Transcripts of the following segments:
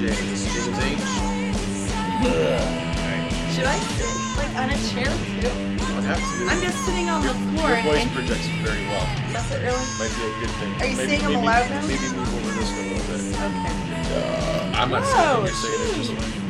James. James H. Should I sit like on a chair too? You don't have to. I'm just sitting on the floor. Your voice and projects very well. does it really? Might be a good thing. Are you saying I'm allowed now? Maybe move over this way a little bit. Okay. I'm not saying you're saying it just like.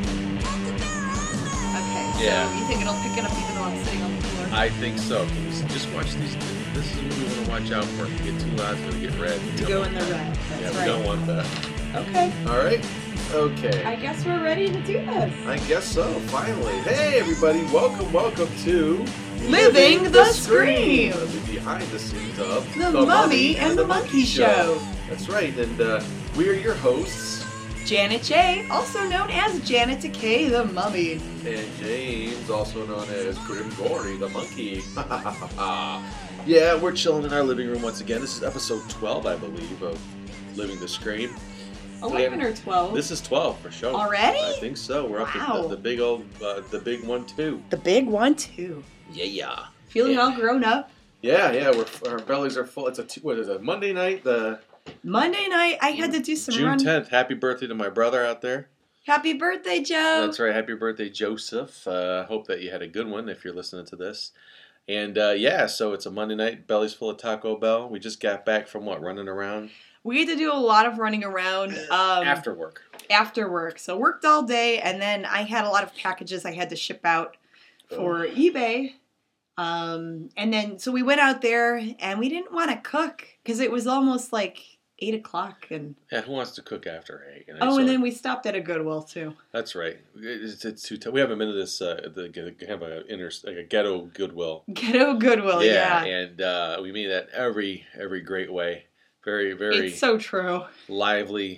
Okay. Yeah. So you think it'll pick it up even though I'm sitting on the floor? I think so. Just watch these. This is what we want to watch out for. If you get too loud, it's going to get red. To go in the red. That's Yeah, we right. don't want that. Okay. All right. Okay. I guess we're ready to do this. I guess so, finally. Hey, everybody. Welcome to Living the Scream. The behind the scenes of The Mummy and the Monkey Show. That's right. And we are your hosts. Janet J, also known as Janet Decay the Mummy. And James, also known as Grim Gory the Monkey. Yeah, we're chilling in our living room once again. This is episode 12, I believe, of Living the Scream. 11 or 12? This is 12 for sure. Already? I think so. We're up to the big old, the big one too. The big one, too. Yeah. Feeling all grown up. Yeah. Our bellies are full. It's what is it? Monday night. Monday night, I had to do some June 10th. Happy birthday to my brother out there. Happy birthday, Joe. That's right. Happy birthday, Joseph. Hope that you had a good one if you're listening to this. And so it's a Monday night. Belly's full of Taco Bell. We just got back from running around. We had to do a lot of running around. After work. After work. So worked all day, and then I had a lot of packages I had to ship out for eBay. And then, so we went out there, and we didn't want to cook, because it was almost like 8 o'clock. And yeah, who wants to cook after 8? and then we stopped at a Goodwill, too. That's right. It's too tough. We haven't been to this, have a ghetto Goodwill. Ghetto Goodwill, yeah. And we mean that every great way. Very, very. It's so true. Lively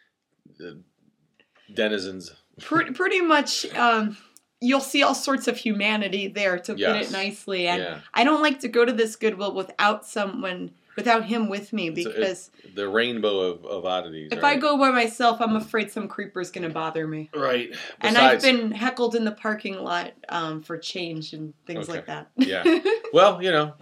denizens. Pretty much, you'll see all sorts of humanity there, to put it nicely. And I don't like to go to this Goodwill without him with me, because the rainbow of oddities. If I go by myself, I'm afraid some creeper's going to bother me. Right. And I've been heckled in the parking lot for change and things like that. Yeah. Well,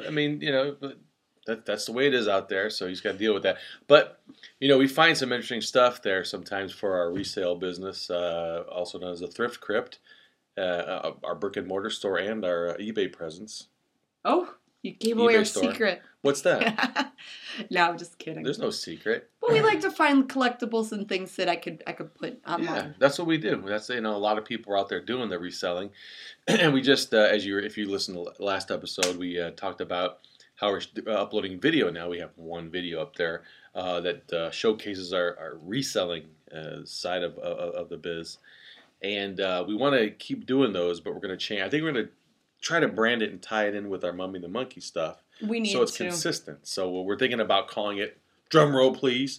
that's the way it is out there, so you just got to deal with that. But, we find some interesting stuff there sometimes for our resale business, also known as the Thrift Crypt, our brick and mortar store, and our eBay presence. Oh, you gave away our secret. What's that? No, I'm just kidding. There's no secret. But we like to find collectibles and things that I could put online. Yeah, that's what we do. That's a lot of people are out there doing the reselling, and we just if you listened to the last episode, we talked about how we're uploading video now. We have one video up there that showcases our reselling side of the biz, and we want to keep doing those, but we're going to change. I think we're going to try to brand it and tie it in with our Mummy the Monkey stuff. We need so it's consistent. So we're thinking about calling it, drum roll please,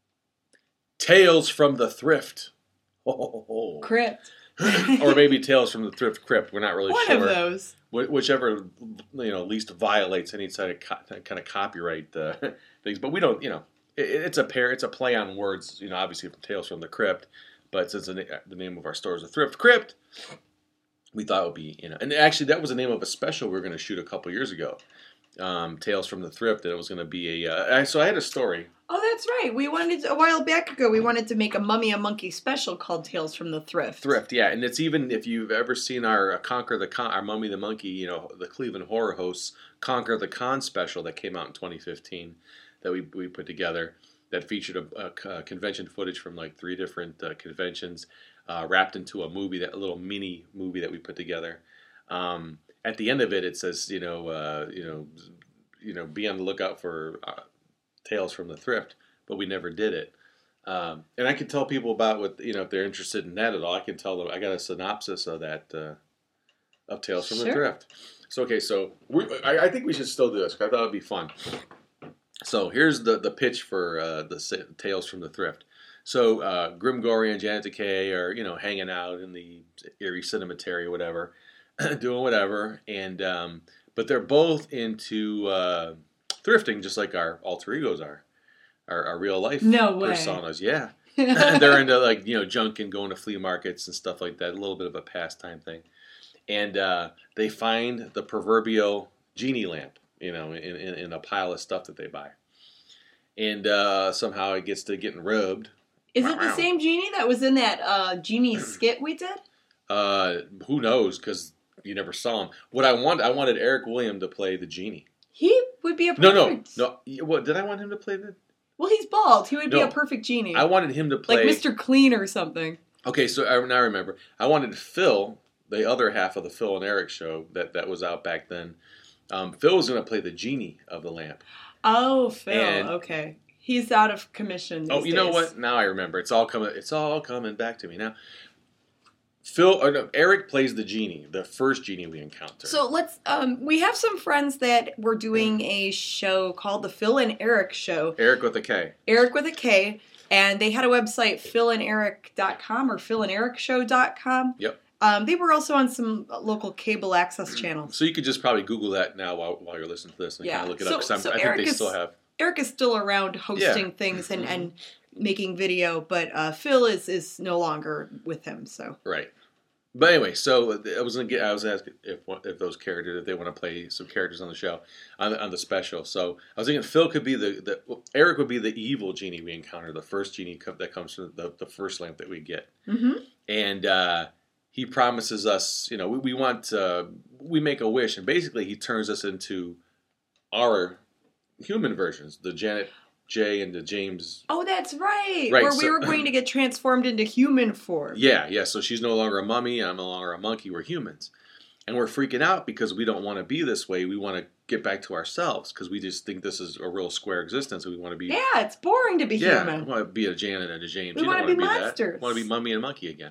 Tales from the Thrift. Crypt. Or maybe Tales from the Thrift Crypt. We're not really sure. One of those. Whichever least violates any kind of copyright things. But we don't, it's a play on words, obviously from Tales from the Crypt. But since the name of our store is the Thrift Crypt, we thought it would be, and actually that was the name of a special we were going to shoot a couple years ago. Tales from the Thrift, and it was going to be so I had a story. Oh, that's right. A while back ago, we wanted to make a Mummy and Monkey special called Tales from the Thrift. Thrift, yeah. And it's even, if you've ever seen our our Mummy the Monkey, the Cleveland Horror Hosts Conquer the Con special that came out in 2015 that we put together, that featured a convention footage from like 3 different conventions wrapped into a little mini movie that we put together. At the end of it, it says, be on the lookout for Tales from the Thrift, but we never did it. And I can tell people about what, if they're interested in that at all. I can tell them, I got a synopsis of that, of Tales from the Thrift. So, okay, I think we should still do this, because I thought it would be fun. So here's the pitch for the Tales from the Thrift. So Grim Gory and Janet Decay are, hanging out in the Erie Cemetery or whatever, doing whatever, and but they're both into thrifting, just like our alter egos are, our real life personas. Yeah, they're into junk and going to flea markets and stuff like that. A little bit of a pastime thing, and they find the proverbial genie lamp, in a pile of stuff that they buy, and somehow it gets to getting rubbed. Is it the same genie that was in that genie skit we did? Who knows? Because you never saw him. What I wanted Eric William to play the genie. He would be a perfect... No. What, did I want him to play the... Well, he's bald. He would be a perfect genie. I wanted him to play... Like Mr. Clean or something. Okay, so now I remember. I wanted Phil, the other half of the Phil and Eric show that was out back then. Phil was going to play the genie of the lamp. Oh, Phil. Okay. He's out of commission these days. Know what? Now I remember. It's all coming back to me now. Eric plays the genie, the first genie we encounter. So let's, we have some friends that were doing a show called the Phil and Eric Show. Eric with a K. Eric with a K. And they had a website, philanderic.com or philandericshow.com. Yep. They were also on some local cable access channels. So you could just probably Google that now while you're listening to this and kind of look it up. Because I think they still have. Eric is still around hosting things and making video, but Phil is no longer with him. So right. But anyway, so I was asking if those characters, if they want to play some characters on the show, on the special. So I was thinking Phil could be Eric would be the evil genie we encounter, the first genie that comes from the first lamp that we get, and he promises us, we make a wish, and basically he turns us into our human versions, the Janet J and the James. Oh, that's right. Where we were going to get transformed into human form. Yeah. So she's no longer a mummy. I'm no longer a monkey. We're humans. And we're freaking out because we don't want to be this way. We want to get back to ourselves because we just think this is a real square existence. And we want to be... Yeah, it's boring to be human. I want to be a Janet and a James. We want to be monsters. That. I want to be mummy and monkey again.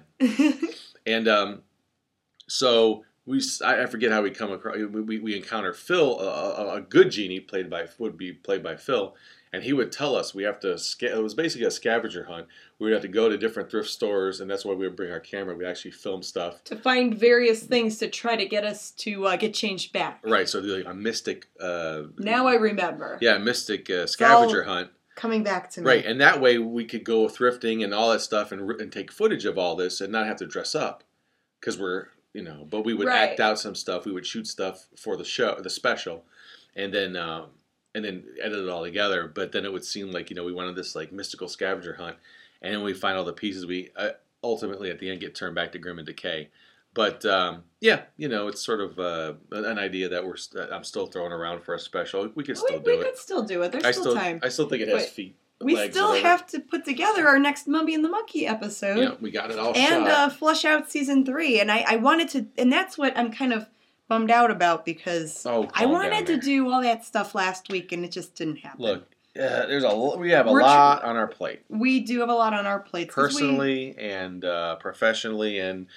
And so... I forget how we come across. We encounter Phil, a good genie would be played by Phil, and he would tell us we have to. It was basically a scavenger hunt. We would have to go to different thrift stores, and that's why we would bring our camera. We actually film stuff to find various things to try to get us to get changed back. Right. So like a mystic. Now I remember. Yeah, mystic scavenger hunt. Coming back to me. Right, and that way we could go thrifting and all that stuff and take footage of all this and not have to dress up because we're. But we would act out some stuff. We would shoot stuff for the show, the special, and then edit it all together. But then it would seem like we wanted this like mystical scavenger hunt, and then we find all the pieces. We ultimately at the end get turned back to Grim and Decay. But it's sort of an idea that I'm still throwing around for a special. We could still do it. We could still do it. There's still time. I still think it has feet. We still have to put together our next Mummy and the Monkey episode. Yeah, we got it all shot. And flush out season 3. And I wanted to, and that's what I'm kind of bummed out about because I wanted to do all that stuff last week and it just didn't happen. Look, we have a lot on our plate. We do have a lot on our plates. Personally and professionally and,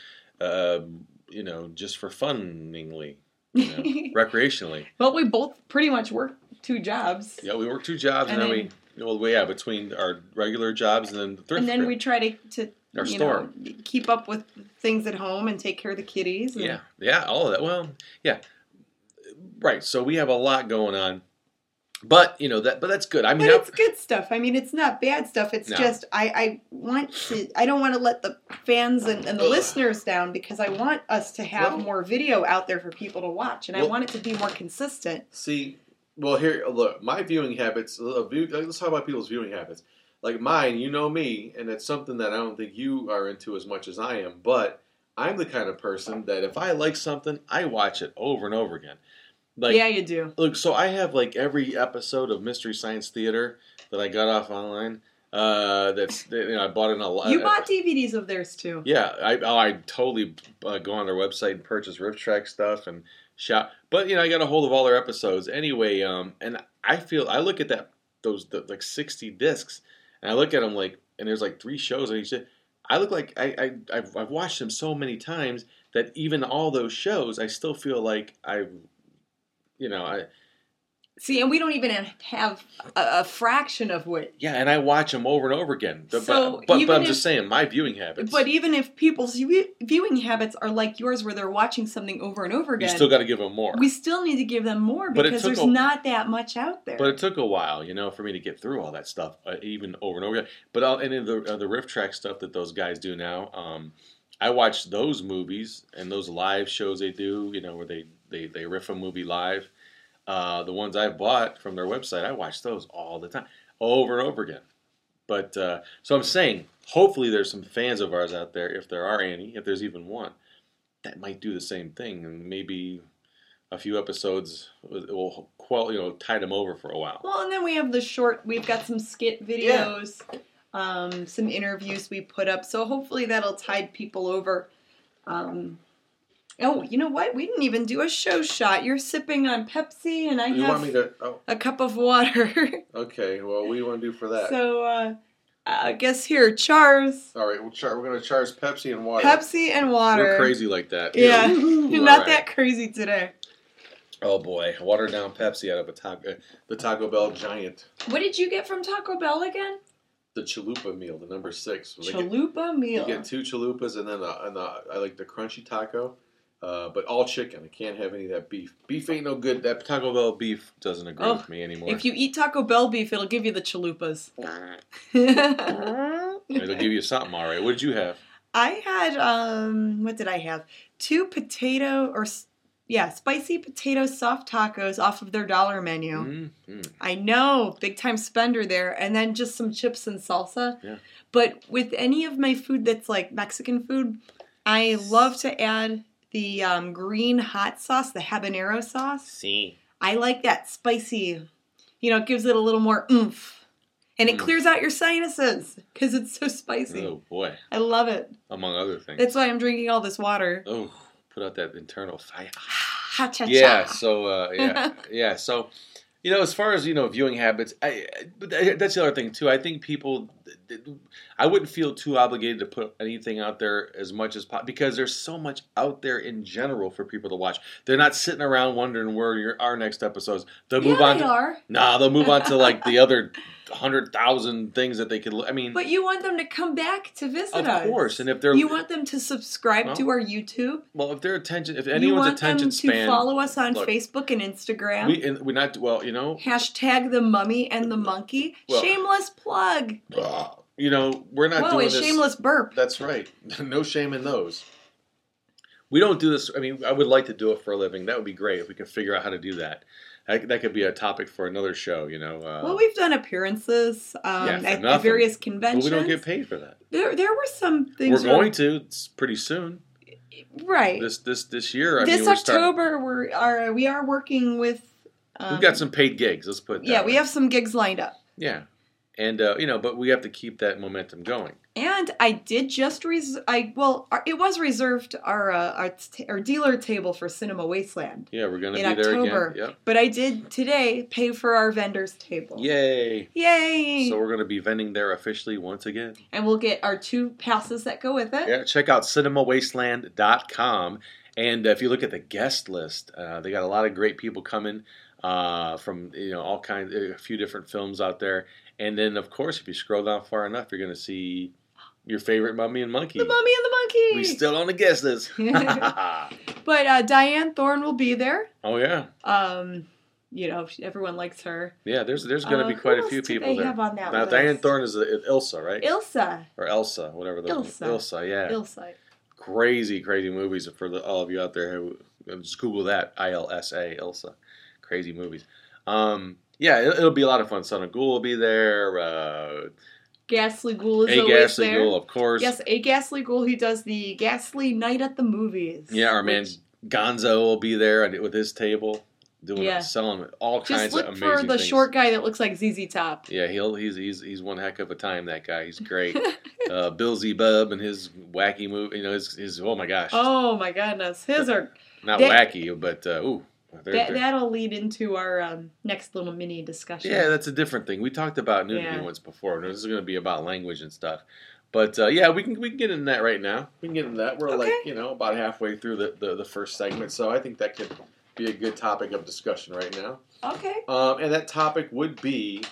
just for funningly, recreationally. But we both pretty much work 2 jobs. Yeah, we work 2 jobs and then we... between our regular jobs and then the thrift. And then we try to our store. Keep up with things at home and take care of the kitties. And... Yeah, all of that. Well, yeah, right. So we have a lot going on, but but that's good. I mean, it's good stuff. I mean, it's not bad stuff. It's just I don't want to let the fans and the listeners down because I want us to have more video out there for people to watch, and I want it to be more consistent. See. Well, here, look, my viewing habits, let's talk about people's viewing habits. Like mine, you know me, and it's something that I don't think you are into as much as I am, but I'm the kind of person that if I like something, I watch it over and over again. Like, yeah, you do. Look, so I have like every episode of Mystery Science Theater that I got off online. I bought in a lot. You bought DVDs of theirs too. Yeah, I totally go on their website and purchase Riff Track stuff and shop. But I got a hold of all their episodes anyway. And I look at those like 60 discs, and I look at them like, and there's like 3 shows on each. I look like I've watched them so many times that even all those shows, I still feel like I. See, and we don't even have a fraction of what... Yeah, and I watch them over and over again. But I'm just saying, my viewing habits... But even if people's viewing habits are like yours, where they're watching something over and over again... You still got to give them more. We still need to give them more because there's not that much out there. But it took a while, for me to get through all that stuff, even over and over again. But any of the Riff Track stuff that those guys do now, I watch those movies and those live shows they do, where they riff a movie live. The ones I bought from their website, I watch those all the time, over and over again. But so I'm saying, hopefully there's some fans of ours out there, if there are any, if there's even one, that might do the same thing, and maybe a few episodes will tide them over for a while. Well, and then we have we've got some skit videos, some interviews we put up, so hopefully that'll tide people over. Oh, you know what? We didn't even do a show shot. You're sipping on Pepsi, and I have a cup of water. Okay, well, what do you want to do for that? So, I guess here, chars. All right, we're going to charge Pepsi and water. Pepsi and water. We're crazy like that. Yeah, not that crazy today. Oh boy, watered down Pepsi out of the Taco Bell giant. What did you get from Taco Bell again? The chalupa meal, the number 6. Chalupa meal. You get 2 chalupas and then I like the crunchy taco, but all chicken. I can't have any of that beef. Beef ain't no good. That Taco Bell beef doesn't agree with me anymore. If you eat Taco Bell beef, it'll give you the chalupas. It'll give you something, all right. What did you have? I had, what did I have? 2 spicy potato soft tacos off of their $1 menu. Mm-hmm. I know, big time spender there. And then just some chips and salsa. Yeah. But with any of my food that's like Mexican food, I love to add the green hot sauce, the habanero sauce. See. I like that spicy. It gives it a little more oomph. And it clears out your sinuses because it's so spicy. Oh, boy. I love it. Among other things. That's why I'm drinking all this water. Oh, put out that internal fire. Ha-cha-cha. Yeah, so, yeah. So, as far as, viewing habits, but that's the other thing, too. I think people, I wouldn't feel too obligated to put anything out there as much as possible because there's so much out there in general for people to watch. They're not sitting around wondering where our next episodes. They'll move on. They'll move on to, like, the other 100,000 things that they could. But you want them to come back to visit us. Of course, and if they're, you want them to subscribe to our YouTube. Well, if anyone's attention span, you want them to follow us on Facebook and Instagram. We're not Hashtag the Mummy and the Monkey. Shameless plug. We're not doing this. Whoa, a shameless burp. That's right. No shame in those. We don't do this. I would like to do it for a living. That would be great if we could figure out how to do that. That could be a topic for another show, Well, we've done appearances at various conventions. But we don't get paid for that. There were some things. We're going to. It's pretty soon. Right. This year. This October, we are working with. We've got some paid gigs. Let's put it that way. We have some gigs lined up. Yeah. And, but we have to keep that momentum going. And I did just it was reserved our dealer table for Cinema Wasteland. Yeah, we're going to be October, there again. Yep. But I did today pay for our vendor's table. Yay! Yay! So we're going to be vending there officially once again. And we'll get our 2 passes that go with it. Yeah, check out cinemawasteland.com. And if you look at the guest list, they got a lot of great people coming from all kinds, a few different films out there. And then, of course, if you scroll down far enough, you're going to see your favorite Mummy and Monkey. The Mummy and the Monkey! We still on the guest list. But Diane Thorne will be there. Oh, yeah. Everyone likes her. Yeah, there's going to be quite a few people there. Have on that now, list? Diane Thorne is Ilsa, right? Ilsa. Or Elsa, whatever. Ilsa, yeah. Ilsa. Crazy, crazy movies for all of you out there who just Google that, ILSA, Ilsa. Crazy movies. It'll be a lot of fun. Son of Ghoul will be there. Ghastly Ghoul is always there. Ghoul, of course. Yes, a Ghastly Ghoul. He does the Ghastly Night at the Movies. Yeah, our man Gonzo will be there with his table, selling all kinds of amazing things. Just look for the short guy that looks like ZZ Top. Yeah, he's one heck of a time. That guy, he's great. Bill Z Bub and his wacky movie. His oh my gosh. Oh my goodness, his are not wacky, but ooh. That'll lead into our next little mini discussion. Yeah, that's a different thing. We talked about nudity once before. This is going to be about language and stuff. But we can get into that right now. We can get into that. We're about halfway through the first segment, so I think that could be a good topic of discussion right now. Okay. And that topic would be.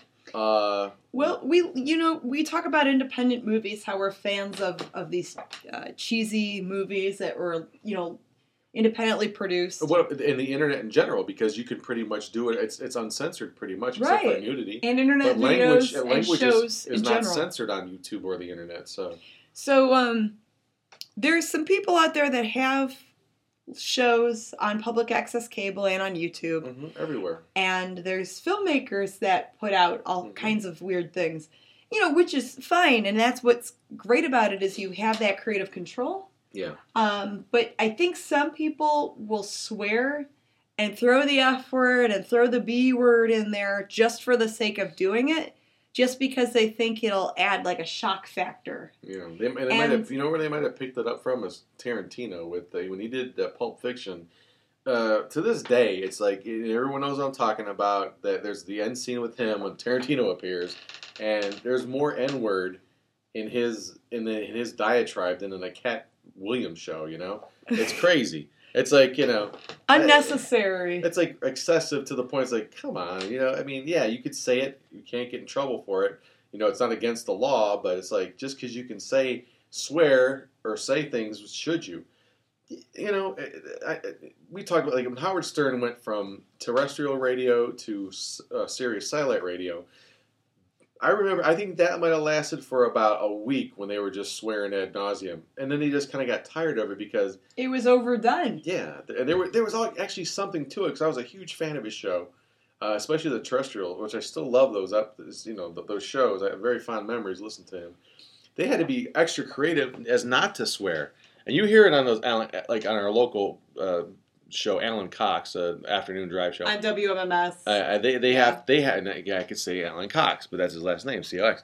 We talk about independent movies, how we're fans of these cheesy movies that were independently produced. In the internet in general, because you can pretty much do it. It's uncensored pretty much, except for nudity. And internet videos and shows is not censored on YouTube or the internet. So there's some people out there that have shows on public access cable and on YouTube. Mm-hmm, everywhere. And there's filmmakers that put out all kinds of weird things. which is fine, and that's what's great about it is you have that creative control. Yeah. But I think some people will swear and throw the F word and throw the B word in there just for the sake of doing it, just because they think it'll add like a shock factor. Yeah, they might have. You know where they might have picked it up from is Tarantino with when he did Pulp Fiction. To this day, it's like everyone knows what I'm talking about. That there's the end scene with him when Tarantino appears, and there's more N word in his diatribe than in a Cat Williams show. It's crazy. It's like unnecessary. It's like excessive to the point. It's like, come on, I mean, yeah, you could say it. You can't get in trouble for it. It's not against the law, but it's like just because you can swear or say things, should you? We talked about when Howard Stern went from terrestrial radio to Sirius satellite radio. I think that might have lasted for about a week when they were just swearing ad nauseum, and then they just kind of got tired of it because it was overdone. Yeah, there was actually something to it because I was a huge fan of his show, especially the terrestrial, which I still love those shows. I have very fond memories listening to him. They had to be extra creative as not to swear. And you hear it on those, like on our local show, Alan Cox, afternoon drive show on WMMS. I could say Alan Cox, but that's his last name, COX.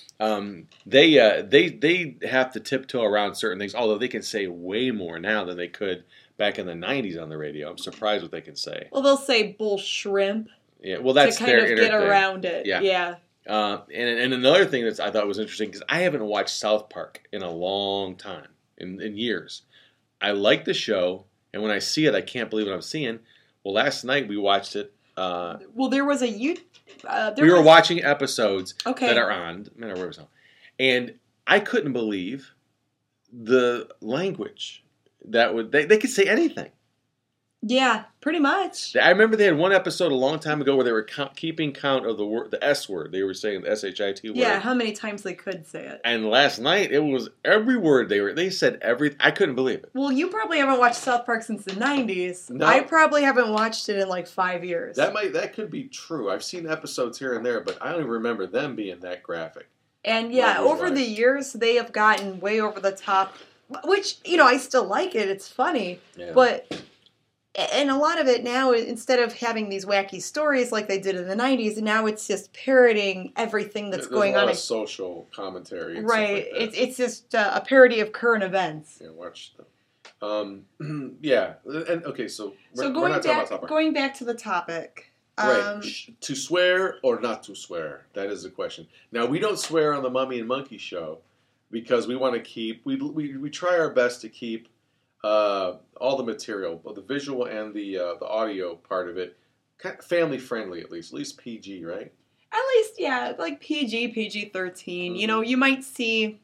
They have to tiptoe around certain things, although they can say way more now than they could back in the '90s on the radio. I'm surprised what they can say. Well, they'll say bull shrimp. Yeah, well, that's to kind of get around it. Yeah. And another thing that I thought was interesting because I haven't watched South Park in a long time. In years. I like the show, and when I see it, I can't believe what I'm seeing. Well, last night we watched it. There was a we were watching episodes that are on. And I couldn't believe the language that they could say anything. Yeah, pretty much. I remember they had one episode a long time ago where they were keeping count of the S word. They were saying the SHIT word. Yeah, how many times they could say it. And last night, it was every word they said everything. I couldn't believe it. Well, you probably haven't watched South Park since the 90s. No. I probably haven't watched it in like 5 years. That could be true. I've seen episodes here and there, but I don't even remember them being that graphic. And yeah, over the years, they have gotten way over the top, which, I still like it. It's funny. Yeah. But... And a lot of it now, instead of having these wacky stories like they did in the 90s, now it's just parroting everything that's going on. There's a lot of social commentary. Right. It's just a parody of current events. Yeah, watch them. Yeah. And okay, so we're not talking about topic. Going back to the topic. Right. To swear or not to swear? That is the question. Now, we don't swear on the Mummy and Monkey show because we want to keep... We try our best to keep... all the material, both the visual and the audio part of it, kind of family friendly at least PG, right? At least, yeah, like PG-13. Mm-hmm. You might see,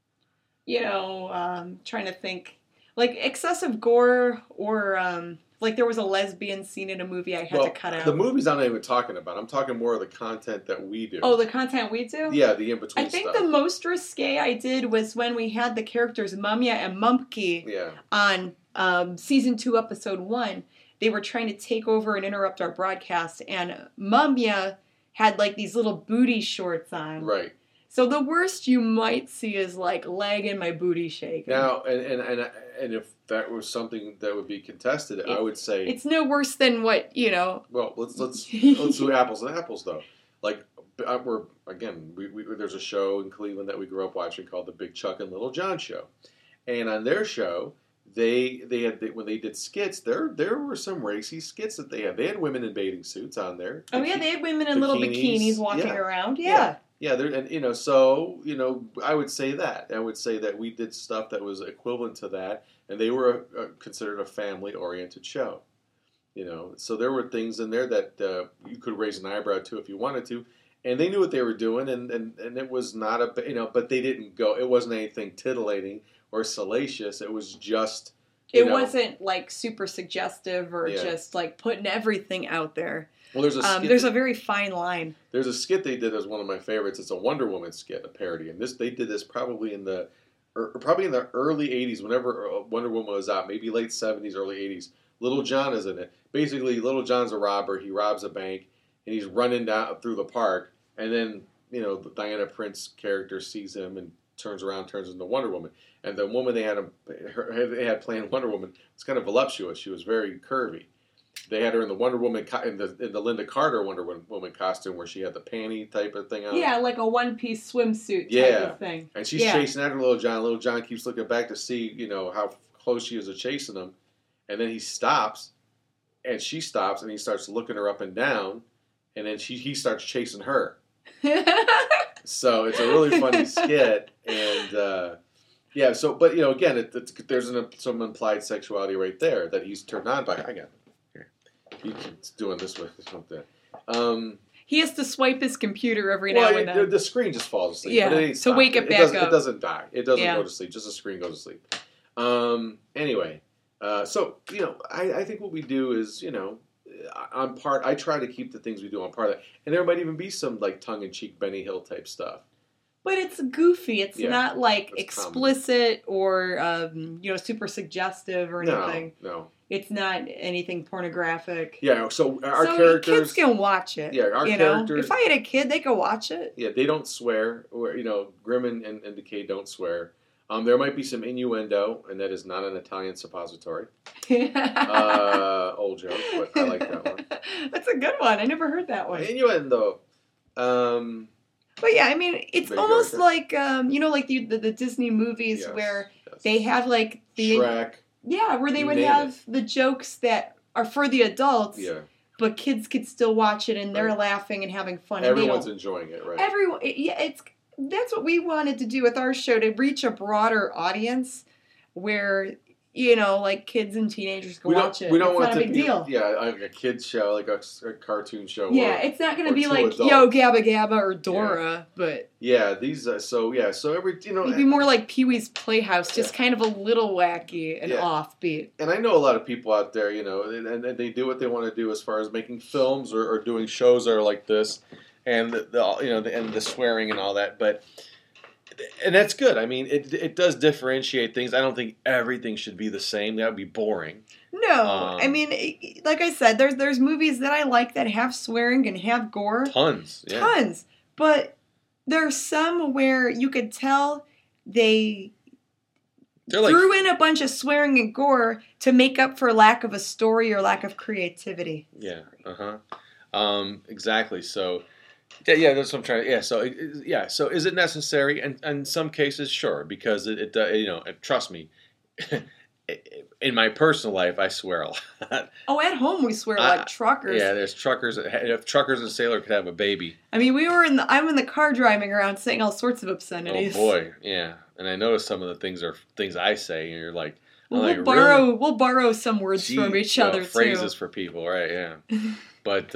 trying to think, like excessive gore or like there was a lesbian scene in a movie I had to cut out. The movies I'm not even talking about. I'm talking more of the content that we do. Oh, the content we do? Yeah, the in-between stuff. I think the most risque I did was when we had the characters Mumya and Mumpke on Season 2, Episode 1. They were trying to take over and interrupt our broadcast, and Mumya had like these little booty shorts on. Right. So the worst you might see is like leg and my booty shaking. Now, and if that was something that would be contested, I would say it's no worse than what Well, let's do apples and apples though. Like there's a show in Cleveland that we grew up watching called the Big Chuck and Little John Show, and on their show they had when they did skits, there were some racy skits that they had. They had women in bathing suits on there. Oh yeah, they had women in little bikinis walking around. Yeah. Yeah, and I would say that. I would say that we did stuff that was equivalent to that, and they were considered a family-oriented show. So there were things in there that you could raise an eyebrow to if you wanted to, and they knew what they were doing, and it was not but they didn't go. It wasn't anything titillating or salacious. It was just. It wasn't like super suggestive or just like putting everything out there. Well, there's a very fine line. There's a skit they did as one of my favorites. It's a Wonder Woman skit, a parody, and they did this probably in the early '80s, whenever Wonder Woman was out, maybe late '70s, early '80s. Little John is in it. Basically, Little John's a robber. He robs a bank, and he's running down through the park, and then the Diana Prince character sees him and turns around, turns into Wonder Woman. And the woman they had playing Wonder Woman was kind of voluptuous. She was very curvy. They had her in the Wonder Woman in the Linda Carter Wonder Woman costume where she had the panty type of thing on. Yeah, like a one-piece swimsuit type of thing. And she's chasing after Little John. Little John keeps looking back to see, how close she is to chasing him. And then he stops, and she stops, and he starts looking her up and down, and then he starts chasing her. So it's a really funny skit, and but again, there's some implied sexuality right there that he's turned on by. I got it. Here, he's doing this with something. He has to swipe his computer every now and then. The screen just falls asleep. Yeah, but it to wake it back up. It doesn't die. It doesn't go to sleep. Just the screen goes to sleep. Anyway, I think what we do is, I try to keep the things we do on par of that. And there might even be some, like, tongue-in-cheek Benny Hill type stuff. But it's goofy. It's not, like, it's explicit or, super suggestive or anything. No. It's not anything pornographic. Yeah, so our characters... kids can watch it. Yeah, our characters... If I had a kid, they could watch it. Yeah, they don't swear. Or, Grimm and Decay don't swear. There might be some innuendo, and that is not an Italian suppository. Old joke, but I like that one. That's a good one. I never heard that one. Innuendo. But yeah, I mean, it's almost like, like the Disney movies where they have like the... Shrek. Yeah, where they would have the jokes that are for the adults. Yeah. But kids could still watch it, and they're laughing and having fun. Everyone's enjoying it, right? Everyone, that's what we wanted to do with our show, to reach a broader audience where, like kids and teenagers can watch it. We don't it's want not a big deal. Yeah, like a kid's show, like a cartoon show. Yeah, it's not going to be like Yo Gabba Gabba or Dora, but... Yeah, these, so every, Maybe more like Pee-wee's Playhouse, just kind of a little wacky and offbeat. And I know a lot of people out there, and they do what they want to do as far as making films or doing shows that are like this. And the swearing and all that, and that's good. I mean, it does differentiate things. I don't think everything should be the same. That would be boring. No, I mean, like I said, there's movies that I like that have swearing and have gore. Tons. But there's some where you could tell they're threw in a bunch of swearing and gore to make up for lack of a story or lack of creativity. Yeah. Exactly. So. Yeah, that's what I'm trying to. Yeah, so is it necessary? And in some cases, sure, because it trust me, in my personal life, I swear a lot. Oh, at home we swear like truckers. Yeah, there's truckers. If truckers and sailor could have a baby. I mean, I'm in the car driving around saying all sorts of obscenities. Oh boy, yeah. And I notice some of the things are things I say, and you're like, we'll borrow some words from each other too. Phrases for people, right? Yeah, but.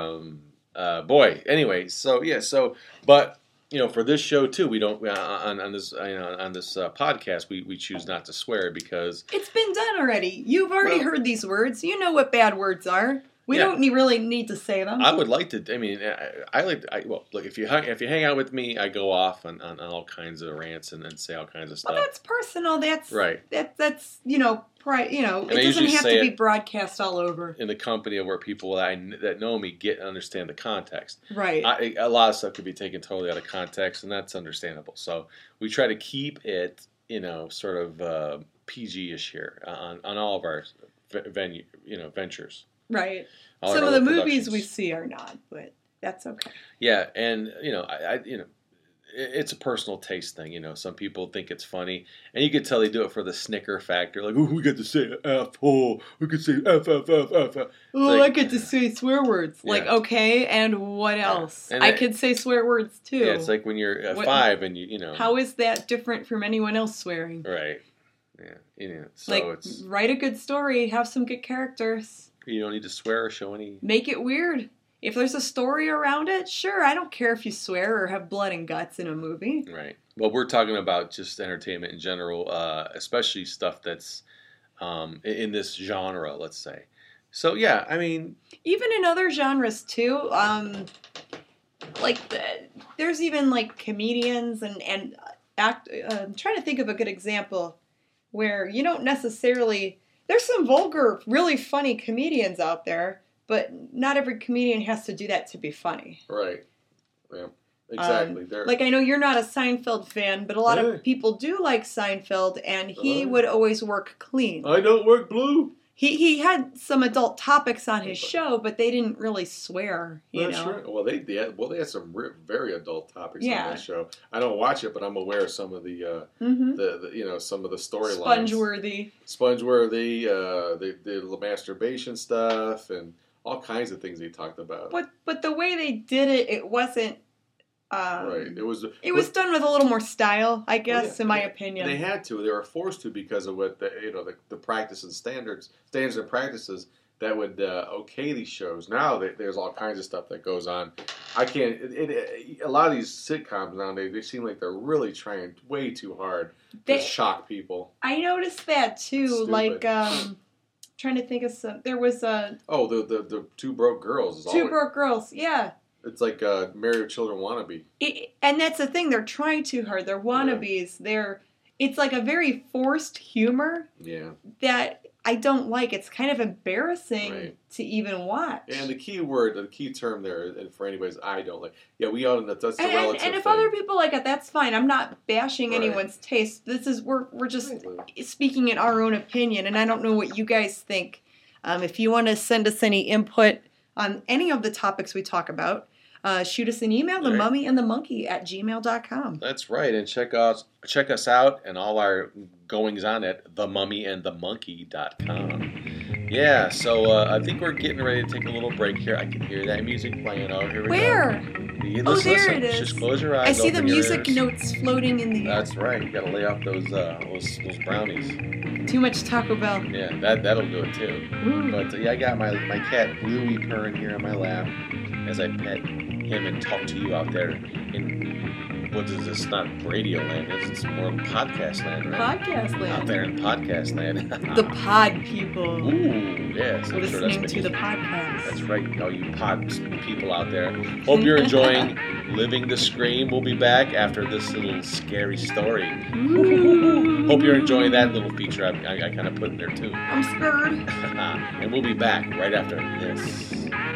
Boy, anyway, but for this show too, we don't on this podcast we choose not to swear because it's been done already. You've already heard these words. You know what bad words are. We don't really need to say them. I would like to. I mean, look, if you hang out with me, I go off on all kinds of rants and say all kinds of stuff. Well, that's personal. That's right. That's it doesn't have to be broadcast all over. In the company of where people that know me understand the context. Right. A lot of stuff could be taken totally out of context, and that's understandable. So we try to keep it, sort of PG-ish here on all of our ventures. Right. Some of the movies we see are not, but that's okay. Yeah, and it's a personal taste thing. Some people think it's funny, and you could tell they do it for the snicker factor. Like, oh, we get to say F, oh, we could say F. Oh, I get to say swear words. Yeah. Like, okay, and what else? And I could say swear words too. Yeah, it's like when you're 5 and you know. How is that different from anyone else swearing? Right. Yeah. So like, write a good story, have some good characters. You don't need to swear or show any. Make it weird. If there's a story around it, sure, I don't care if you swear or have blood and guts in a movie. Right. Well, we're talking about just entertainment in general, especially stuff that's in this genre, let's say. So, yeah, I mean... Even in other genres, too. There's even, comedians and I'm trying to think of a good example where you don't necessarily... There's some vulgar, really funny comedians out there, but not every comedian has to do that to be funny. Right. Yeah. Exactly. Like, I know you're not a Seinfeld fan, but a lot Hey. of people do like Seinfeld, and he would always work clean. I don't work blue. He had some adult topics on his show, but they didn't really swear, you know. Right. Well, they had some very adult topics on Yeah. that show. I don't watch it, but I'm aware of some of the some of the storylines. Spongeworthy, the masturbation stuff, and all kinds of things they talked about. But the way they did it, it wasn't. Right. It was done with a little more style, I guess, in my opinion. They had to. They were forced to because of what the practice and standards and practices that would okay these shows. Now there's all kinds of stuff that goes on. I can't. A lot of these sitcoms nowadays, they seem like they're really trying way too hard to shock people. I noticed that too. Stupid. Like trying to think of some. There was a the Two Broke Girls. Broke Girls. Yeah. It's like Married with Children wannabe. And that's the thing. They're trying too hard. They're wannabes. Yeah. It's like a very forced humor. Yeah. That I don't like. It's kind of embarrassing to even watch. And the key term there, and for anybody's, I don't like. Yeah, we all know that's the relative And if thing. other people like it, that's fine. I'm not bashing anyone's taste. We're just speaking in our own opinion, and I don't know what you guys think. If you want to send us any input on any of the topics we talk about, shoot us an email, themummyandthemonkey@gmail.com. That's right, and check us out and all our goings on at themummyandthemonkey.com. Yeah, so I think we're getting ready to take a little break here. I can hear that music playing. Oh, here we go. Where? There it is. Just close your eyes. I see the music ears. notes floating in the air. That's right. You got to lay off those brownies. Too much Taco Bell. Yeah, that'll do it too. But I got my cat Bluey purring here on my lap as I pet him and talk to you out there in what is this? Not radio land. It's more podcast land, right? Podcast land. Out there in podcast land. The pod people. Ooh, yes. I'm sure listening to the podcast. That's right. All you pod people out there. Hope you're enjoying Living the Scream. We'll be back after this little scary story. Hope you're enjoying that little feature I kind of put in there too. I'm scared. And we'll be back right after this.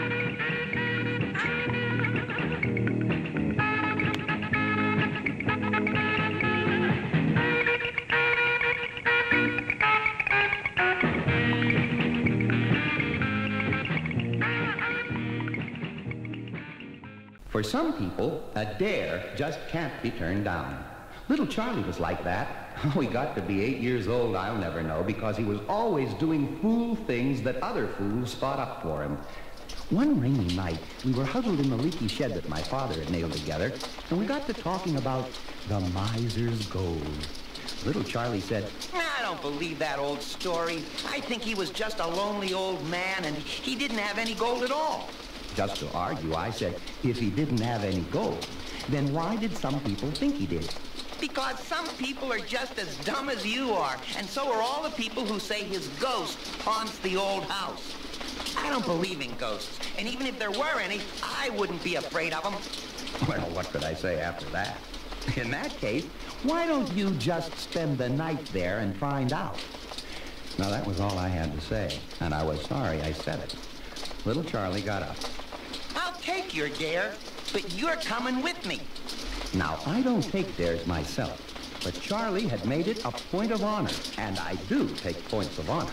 For some people, a dare just can't be turned down. Little Charlie was like that. How he got to be 8 years old, I'll never know, because he was always doing fool things that other fools thought up for him. One rainy night, we were huddled in the leaky shed that my father had nailed together, and we got to talking about the miser's gold. Little Charlie said, I don't believe that old story. I think he was just a lonely old man, and he didn't have any gold at all. Just to argue, I said, if he didn't have any gold, then why did some people think he did? Because some people are just as dumb as you are, and so are all the people who say his ghost haunts the old house. I don't believe in ghosts, and even if there were any, I wouldn't be afraid of them. Well, what could I say after that? In that case, why don't you just spend the night there and find out? Now, that was all I had to say, and I was sorry I said it. Little Charlie got up. I'll take your dare, but you're coming with me. Now, I don't take dares myself, but Charlie had made it a point of honor, and I do take points of honor.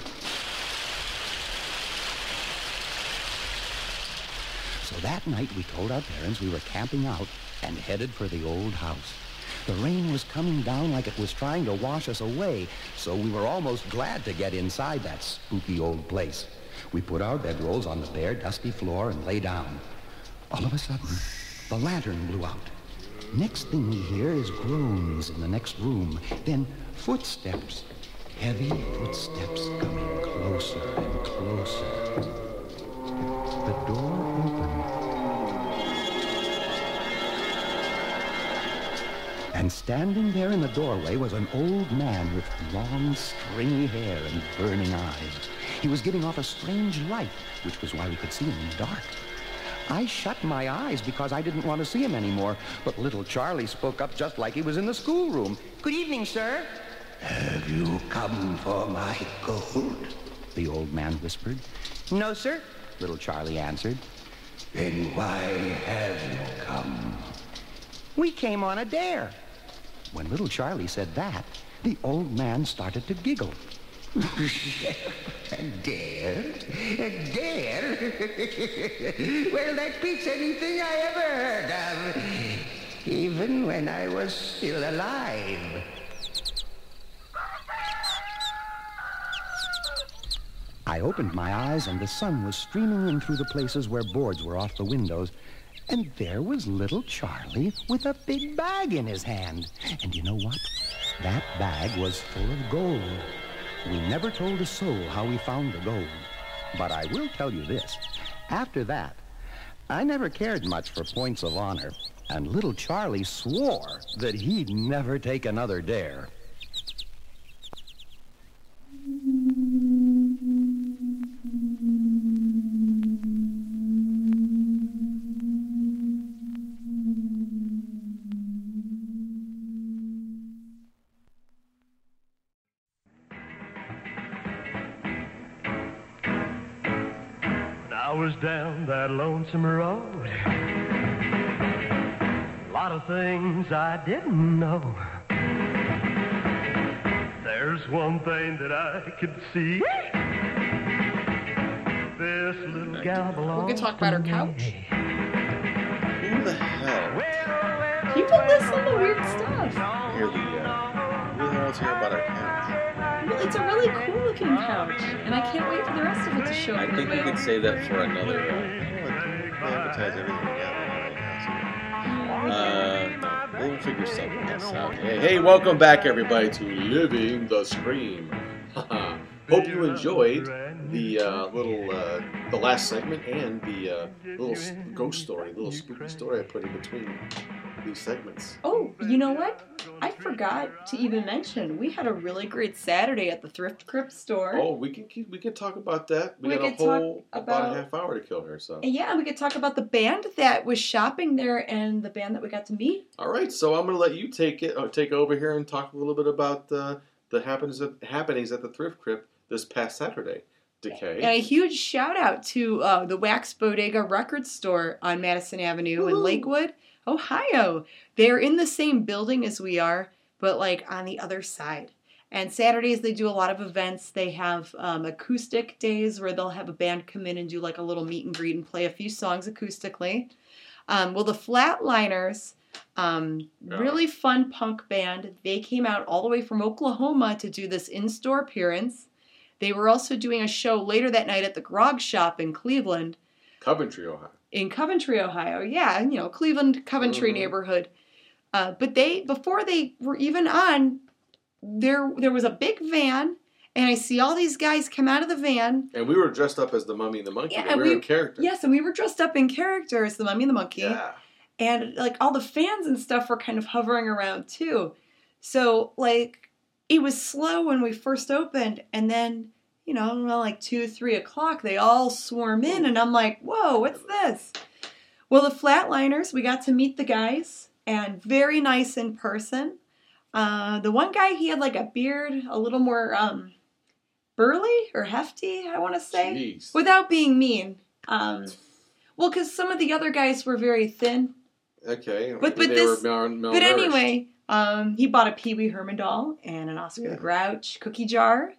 So that night, we told our parents we were camping out and headed for the old house. The rain was coming down like it was trying to wash us away, so we were almost glad to get inside that spooky old place. We put our bedrolls on the bare, dusty floor and lay down. All of a sudden, the lantern blew out. Next thing we hear is groans in the next room. Then footsteps, heavy footsteps coming closer and closer. The door opened. And standing there in the doorway was an old man with long, stringy hair and burning eyes. He was giving off a strange light, which was why we could see him in the dark. I shut my eyes because I didn't want to see him anymore, but little Charlie spoke up just like he was in the schoolroom. Good evening, sir. Have you come for my gold? The old man whispered. No, sir. Little Charlie answered. Then why have you come? We came on a dare. When little Charlie said that, the old man started to giggle. A dare? A dare? Well, that beats anything I ever heard of, even when I was still alive. I opened my eyes, and the sun was streaming in through the places where boards were off the windows. And there was little Charlie with a big bag in his hand. And you know what? That bag was full of gold. We never told a soul how we found the gold. But I will tell you this. After that, I never cared much for points of honor. And little Charlie swore that he'd never take another dare. I was down that lonesome road. A lot of things I didn't know. There's one thing that I could see. This little gal belongs. We could talk about her couch. Who the hell? People listen to weird stuff. Here we go. Who the hell's here about our couch? Well, it's a really cool looking couch, and I can't wait for the rest of it to show up. I in think the we mail. could say that for another. I advertise everything we got. No, we'll figure something else out. Hey, welcome back, everybody, to Living the Scream. Hope you enjoyed the the last segment and the little ghost story, little spooky story I put in between these segments. Oh, you know what? I forgot to even mention we had a really great Saturday at the Thrift Crypt store. Oh, we could talk about that. We got a could talk whole about a half hour to kill here. So Yeah, we could talk about the band that was shopping there and the band that we got to meet. all right, so I'm gonna let you take over here and talk a little bit about the happenings at the Thrift Crypt this past Saturday. Decay. And a huge shout out to the Wax Bodega Record Store on Madison Avenue in Lakewood, Ohio. They're in the same building as we are, but like on the other side. And Saturdays they do a lot of events. They have acoustic days where they'll have a band come in and do like a little meet and greet and play a few songs acoustically. Well, the Flatliners, really fun punk band. They came out all the way from Oklahoma to do this in-store appearance. They were also doing a show later that night at the Grog Shop in Cleveland. Coventry, Ohio. In Coventry, Ohio. Yeah, Cleveland, Coventry neighborhood. But before they were even on, there was a big van, and I see all these guys come out of the van. And we were dressed up as the Mummy and the Monkey. Yeah, we were in character. Yes, and we were dressed up in character as the Mummy and the Monkey. Yeah. And like all the fans and stuff were kind of hovering around too. So like it was slow when we first opened, and then, like 2, 3 o'clock, they all swarm in, and I'm like, whoa, what's this? Well, the Flatliners, we got to meet the guys, and very nice in person. The one guy, he had like a beard, a little more burly or hefty, I want to say, Jeez. without being mean. Well, because some of the other guys were very thin. Okay. But Maybe this, they were malnourished. but anyway, he bought a Pee Wee Herman doll and an Oscar the Grouch cookie jar.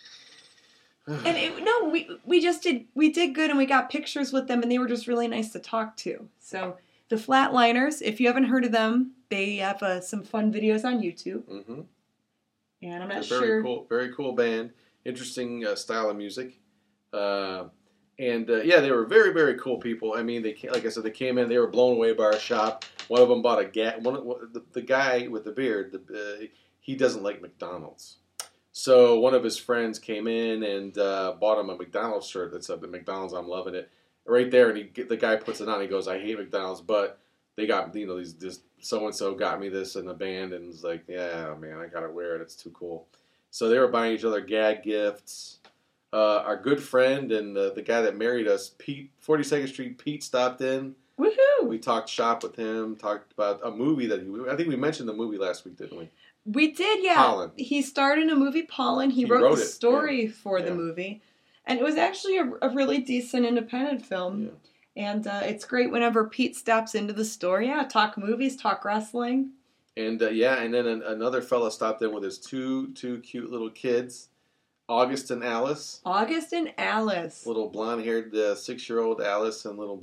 And we did good, and we got pictures with them, and they were just really nice to talk to. So the Flatliners, if you haven't heard of them, they have some fun videos on YouTube. Mm-hmm. And I'm not sure. Very cool band. Interesting style of music. They were very, very cool people. I mean, like I said, they came in, they were blown away by our shop. One of them bought the guy with the beard, he doesn't like McDonald's. So one of his friends came in and bought him a McDonald's shirt that said, McDonald's, I'm loving it. Right there, and the guy puts it on, he goes, I hate McDonald's, but they got, this so-and-so got me this in the band, and was like, yeah, man, I gotta wear it, it's too cool. So they were buying each other gag gifts. Our good friend and the guy that married us, Pete, 42nd Street Pete, stopped in. Woohoo! We talked shop with him, talked about a movie I think we mentioned the movie last week, didn't we? We did, yeah. Pollen. He starred in a movie, Pollen. He wrote the story for the movie. And it was actually a really decent independent film. And it's great whenever Pete steps into the store. Yeah, talk movies, talk wrestling. And and then another fella stopped in with his two cute little kids, August and Alice. August and Alice. Little blonde-haired 6-year-old Alice and little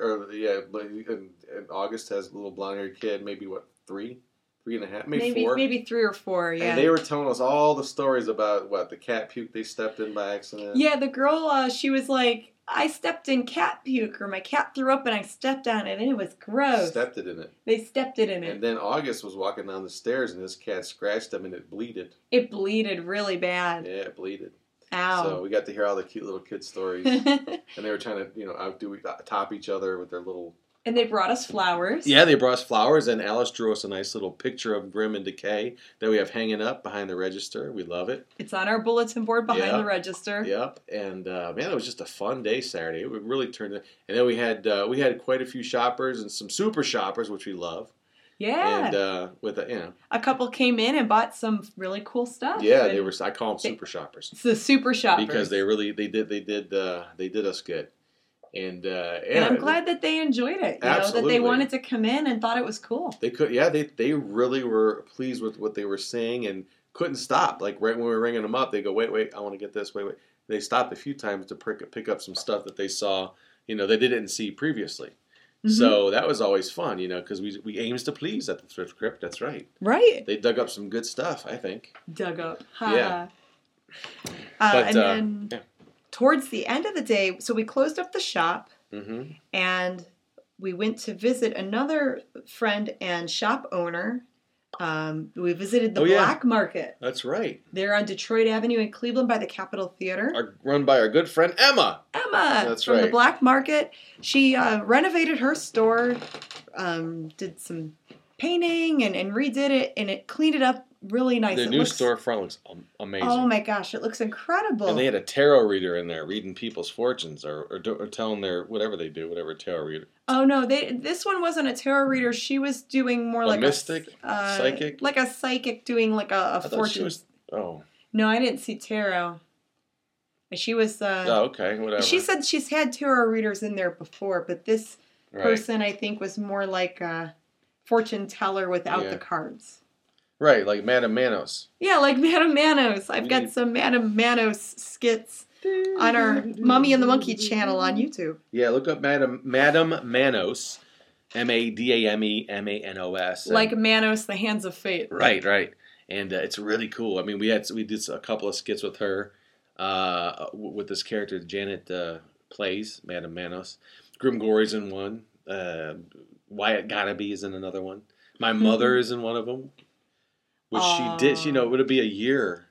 and August has a little blonde-haired kid, maybe what, 3 and a half, maybe 4. Maybe 3 or 4. Yeah. And they were telling us all the stories about the cat puke they stepped in by accident. Yeah, the girl, she was like, I stepped in cat puke, or my cat threw up and I stepped on it and it was gross. Stepped it in it. They stepped it in it. And then August was walking down the stairs and his cat scratched him and it bleeded. It bleeded really bad. Yeah, it bleeded. Ow. So we got to hear all the cute little kid stories. And they were trying to, top each other with their little... And they brought us flowers. Yeah, they brought us flowers, and Alice drew us a nice little picture of Grim and Decay that we have hanging up behind the register. We love it. It's on our bulletin board behind the register. Yep, and man, it was just a fun day Saturday. It really turned. And then we had quite a few shoppers and some super shoppers, which we love. Yeah. And with a couple came in and bought some really cool stuff. Yeah, they were. I call them super shoppers. It's the super shoppers because they did us good. And I'm glad that they enjoyed it. Absolutely. That they wanted to come in and thought it was cool. They could, they really were pleased with what they were seeing and couldn't stop. Like right when we were ringing them up, they go, wait, I want to get this. Wait. They stopped a few times to pick up some stuff that they saw, they didn't see previously. Mm-hmm. So that was always fun, because we aims to please at the Thrift Crypt. That's right. Right. They dug up some good stuff, I think. Dug up. Yeah. And then. Yeah. Towards the end of the day, so we closed up the shop, mm-hmm. and we went to visit another friend and shop owner. We visited the Black Market. That's right. They're on Detroit Avenue in Cleveland by the Capitol Theater. Run by our good friend Emma. That's from the Black Market. She renovated her store, did some painting and redid it, and it cleaned it up really nice. The new storefront looks amazing. Oh my gosh, it looks incredible. And they had a tarot reader in there reading people's fortunes or telling their whatever tarot reader. Oh no, this one wasn't a tarot reader. She was doing more like mystic, psychic, like a psychic doing like a fortune. No, I didn't see tarot. She was. Okay, whatever. She said she's had tarot readers in there before, but this person I think was more like a fortune teller without the cards. Right, like Madame Manos. Yeah, like Madame Manos. I've got some Madame Manos skits on our Mummy and the Monkey channel on YouTube. Yeah, look up Madame Manos, MADAME MANOS. Like Manos, the Hands of Fate. Right. And it's really cool. I mean, we did a couple of skits with her, with this character Janet plays, Madame Manos. Grim Gory's in one. Wyatt Gottaby is in another one. My mother is in one of them. Which she did, would it be a year?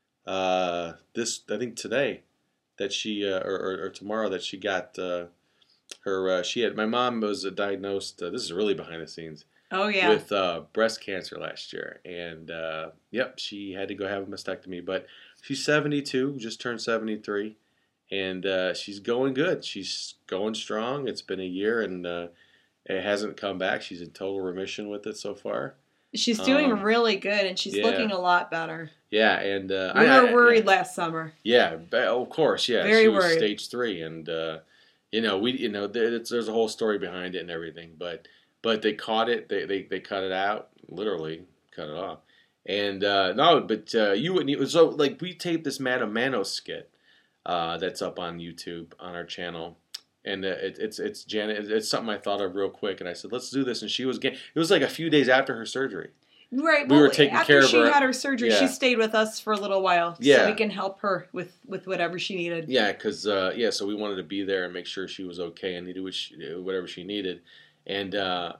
I think today, that she or tomorrow that she got her. My mom was diagnosed. This is really behind the scenes. Oh yeah. With breast cancer last year, and she had to go have a mastectomy. But she's 72, just turned 73, and she's going good. She's going strong. It's been a year, and it hasn't come back. She's in total remission with it so far. She's doing really good, and she's looking a lot better. Yeah, and we were worried last summer. Yeah, of course. Yeah, very she was worried. Stage 3, and there's a whole story behind it and everything. But they caught it. They cut it out, literally cut it off. And you wouldn't. So like we taped this Madame Manos skit that's up on YouTube on our channel. And it's Janet. It's something I thought of real quick, and I said, "Let's do this." And it was like a few days after her surgery. Right. We were taking care of her. After she had her surgery, she stayed with us for a little while, so we can help her with whatever she needed. Yeah, because so we wanted to be there and make sure she was okay and needed whatever she needed. And the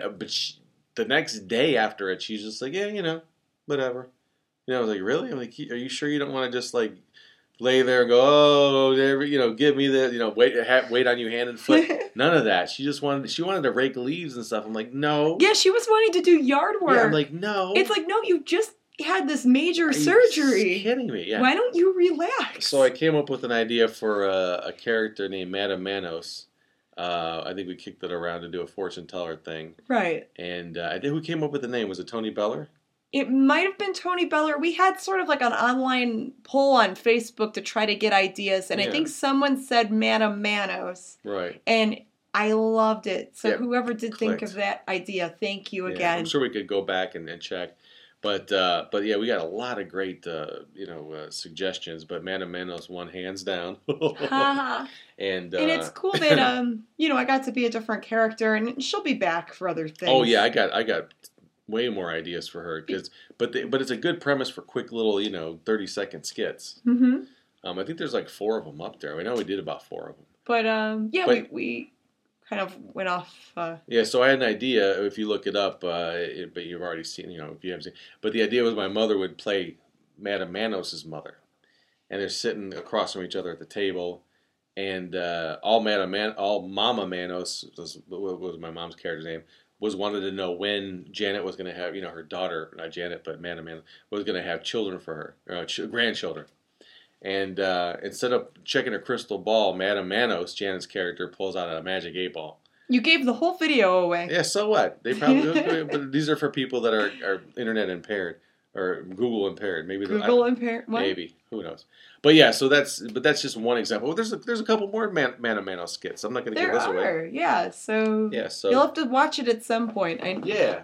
next day after it, she's just like, whatever. I was like, really? I'm like, are you sure you don't want to just like lay there and go, give me the, wait on you hand and foot. None of that. She wanted to rake leaves and stuff. I'm like, no. Yeah, she was wanting to do yard work. Yeah, I'm like, no. It's like, no, you just had this major surgery. Are you kidding me? Yeah. Why don't you relax? So I came up with an idea for a character named Madame Manos. I think we kicked it around to do a fortune teller thing. Right. And I think who came up with the name? Was it Tony Beller? It might have been Tony Beller. We had sort of like an online poll on Facebook to try to get ideas, and I think someone said Madame Manos. Right. And I loved it. So Yeah, whoever did think clicked. of that idea, thank you Yeah, again. I'm sure we could go back and check. But yeah, we got a lot of great suggestions. But Madame Manos won hands down. Haha. And And it's cool that I got to be a different character, and she'll be back for other things. oh yeah, I got way more ideas for her but it's a good premise for quick little 30-second skits. Mm-hmm. I think there's like 4 of them up there. I know we did about 4 of them. But But- we kind of went off. Yeah, so I had an idea. If you look it up, but you've already seen, if you haven't seen. But the idea was my mother would play Madame Manos's mother, and they're sitting across from each other at the table, and all Mama Manos what was my mom's character's name, wanted to know when Janet was going to have, her daughter, not Janet, but Madame Manos was going to have children for her, grandchildren. And instead of checking her crystal ball, Madame Manos, Janet's character, pulls out a magic 8-ball. You gave the whole video away. Yeah, so what? They probably, but these are for people that are internet impaired or Google impaired. Maybe Google impaired. What? Maybe, who knows? But yeah, so that's just one example. There's a couple more Madame Manos skits. I'm not going to give There this away. are, yeah. So Yeah, you'll have to watch it at some point. Yeah.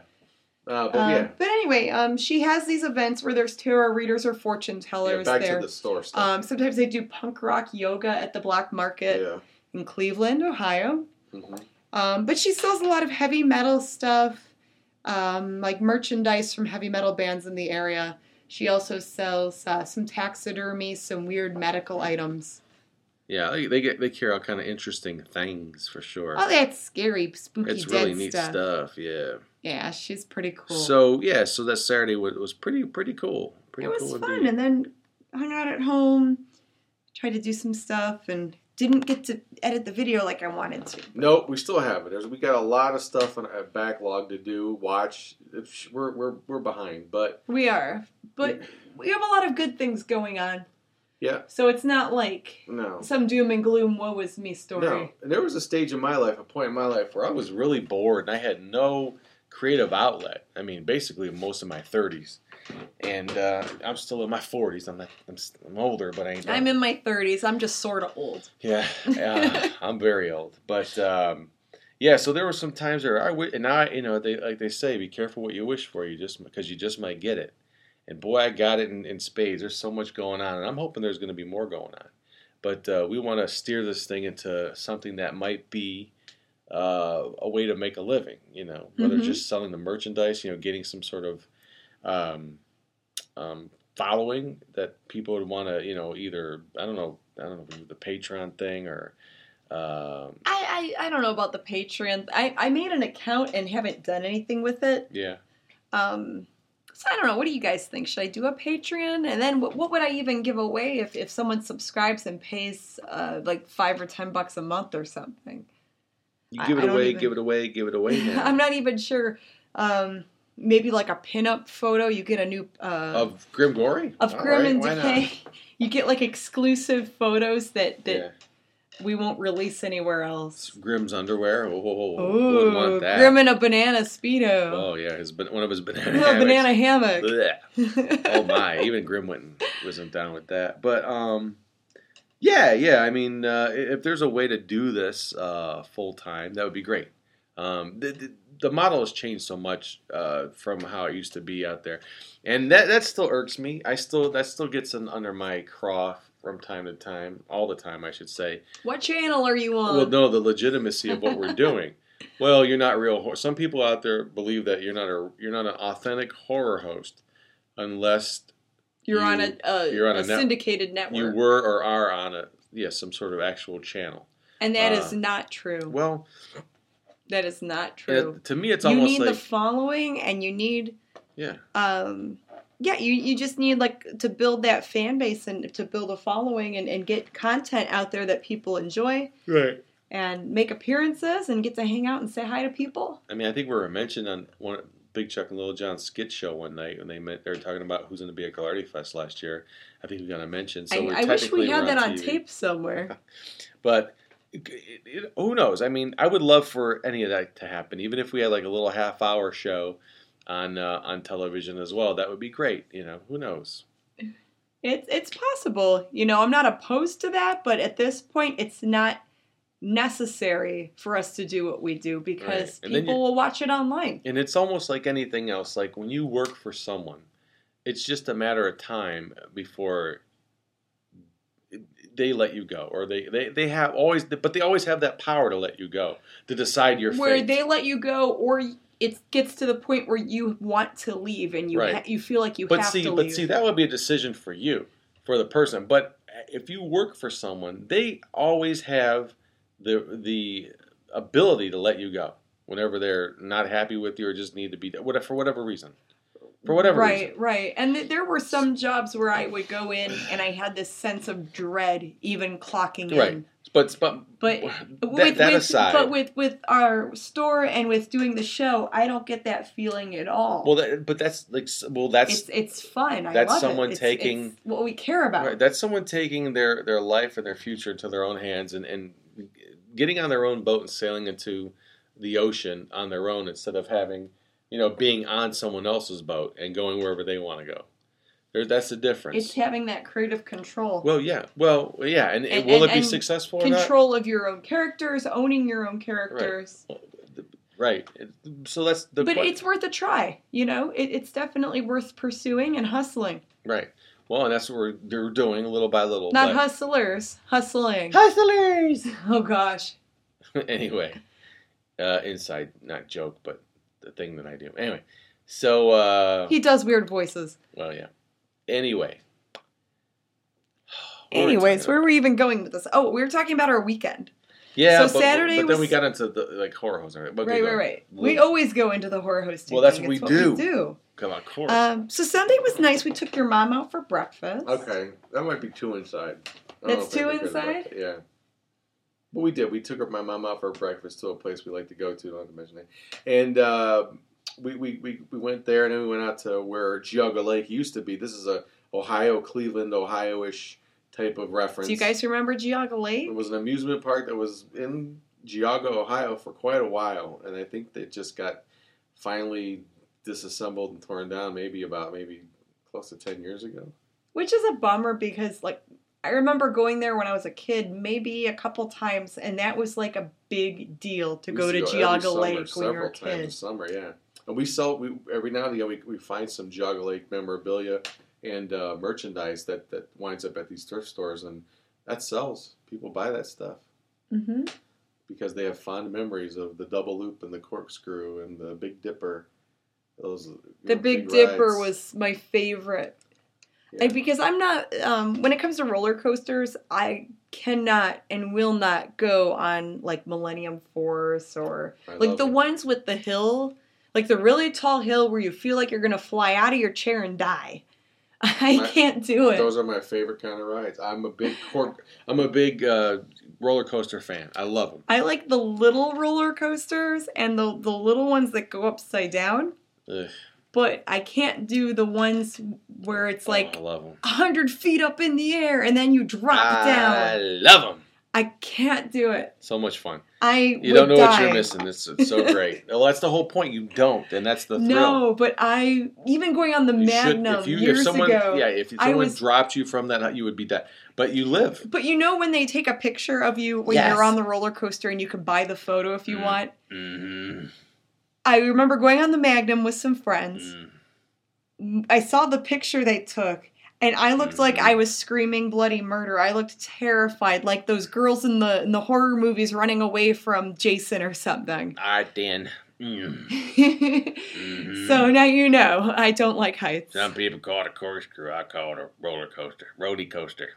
But But anyway, she has these events where there's tarot readers or fortune tellers back there. to the store stuff. Sometimes they do punk rock yoga at the Black Market in Cleveland, Ohio. Mm-hmm. But she sells a lot of heavy metal stuff, like merchandise from heavy metal bands in the area. She also sells some taxidermy, some weird medical items. Yeah, they carry all kind of interesting things for sure. Oh, that's scary, spooky, It's dead really neat stuff. stuff. Yeah. Yeah, she's pretty cool. So that Saturday was pretty cool. It was cool fun, indeed. and then hung out at home, tried to do some stuff, and didn't get to edit the video like I wanted to. Nope, we still have it. We got a lot of stuff on a backlog to do. Watch, we're behind, but We are, but we have a lot of good things going on. yeah, So it's not like no, some doom and gloom, woe is me story. no. And there was a stage in my life, a point in my life where I was really bored and I had no creative outlet. I mean, basically most of my 30s, and I'm still in my 40s. I'm older, but I ain't. I'm in my 30s. I'm just sort of old. Yeah, I'm very old, but yeah. So there were some times where they say, be careful what you wish for, because you just might get it. And boy, I got it in spades. There's so much going on, and I'm hoping there's going to be more going on. But we want to steer this thing into something that might be a way to make a living. Whether it's just selling the merchandise, getting some sort of following that people would want to, either I don't know the Patreon thing or. I don't know about the Patreon. I made an account and haven't done anything with it. Yeah. So I don't know. What do you guys think? Should I do a Patreon? And then what would I even give away if someone subscribes and pays like $5 or $10 a month or something? You give it away now. I'm not even sure. Maybe like a pinup photo. You get a new of Grim Gory? Of Grim and Decay. You get like exclusive photos that we won't release anywhere else. Grim's underwear. Ooh, want that. Grim in a banana Speedo. Oh yeah, one of his banana. A banana hammock. Oh my! Even Grim wasn't down with that. But yeah. I mean, if there's a way to do this full time, that would be great. The model has changed so much from how it used to be out there, and that still irks me. That still gets under my craw from time to time, all the time, I should say. What channel are you on? Well, no, the legitimacy of what we're doing. Well, you're not real. Some people out there believe that you're not an authentic horror host unless you're on a syndicated network. You were or are on some sort of actual channel, and that is not true. Well, that is not true. To me, it's almost like you need the following, and you need you just need to build that fan base and to build a following and get content out there that people enjoy. Right. And make appearances and get to hang out and say hi to people. I mean, I think we were mentioned on one Big Chuck and Little John's skit show one night when they were talking about who's going to be at Galardi Fest last year. I think we got to mention. So I wish we had that on tape somewhere. But who knows? I mean, I would love for any of that to happen, even if we had like a little half-hour show on television as well. That would be great. Who knows? It's possible. I'm not opposed to that, but at this point, it's not necessary for us to do what we do because Right. And then people will watch it online. And it's almost like anything else. Like when you work for someone, it's just a matter of time before they let you go, or they have always, but they always have that power to let you go, to decide your Where fate. they let you go, or it gets to the point where you want to leave and you Right. you feel like you But have see, to but leave. see, that would be a decision for you, for the person. But if you work for someone, they always have the ability to let you go whenever they're not happy with you or just need to be for whatever reason. For whatever reason. Right. And there were some jobs where I would go in and I had this sense of dread even clocking in. Right. But that aside. But with our store and with doing the show, I don't get that feeling at all. Well, that's it's fun. I that's love someone it. taking it's what we care about. Right, that's someone taking their life and their future into their own hands and getting on their own boat and sailing into the ocean on their own instead of having, being on someone else's boat and going wherever they want to go. That's the difference. It's having that creative control. Well, yeah. And will it be successful or not? Control of your own characters, owning your own characters. Right. So that's the. But it's worth a try. It's definitely worth pursuing and hustling. Right. Well, and that's what we're doing little by little. Not hustlers, hustling. Hustlers. Oh gosh. Anyway, inside, not joke, but the thing that I do. Anyway, so he does weird voices. Well, yeah. Anyway. Anyways, where were we even going with this? Oh, we were talking about our weekend. Yeah, so Saturday but then we got into the horror host. Right. We always go into the horror hosting. Well, that's thing. what It's we do. We do. Come on, of course. So Sunday was nice. We took your mom out for breakfast. Okay, that might be too inside. That's too inside? Yeah. But we did. We took my mom out for breakfast to a place we like to go to. Don't have to mention it. And we went there, and then we went out to where Geauga Lake used to be. This is a Cleveland, Ohio-ish type of reference. Do you guys remember Geauga Lake? It was an amusement park that was in Geauga, Ohio for quite a while, and I think they just got finally disassembled and torn down maybe close to 10 years ago. Which is a bummer because, I remember going there when I was a kid, maybe a couple times, and that was like a big deal to go to Geauga Lake when you were a kid. Several times a summer, yeah. And we every now and again we find some Geauga Lake memorabilia and merchandise that winds up at these thrift stores, and that sells. People buy that stuff because they have fond memories of the double loop and the corkscrew and the Big Dipper. The Big Dipper was my favorite. Yeah. Because I'm not, when it comes to roller coasters, I cannot and will not go on Millennium Force or the ones with the hill, the really tall hill where you feel like you're going to fly out of your chair and die. I can't do it. Those are my favorite kind of rides. I'm a big roller coaster fan. I love them. I like the little roller coasters and the little ones that go upside down. Ugh. But I can't do the ones where it's I love them. 100 feet up in the air and then you drop down. I love them. I can't do it. So much fun. You don't know what you're missing. It's so great. Well, that's the whole point. You don't, and that's the thrill. No, but even going on the Magnum years ago. Yeah, if someone dropped you from that, you would be dead. But you live. But when they take a picture of you when you're on the roller coaster and you can buy the photo if you want. Mm-hmm. I remember going on the Magnum with some friends. I saw the picture they took, and I looked like I was screaming bloody murder. I looked terrified, like those girls in the horror movies running away from Jason or something. All right, Dan. So now you know, I don't like heights. Some people call it a corkscrew. I call it a roller coaster. Roadie coaster.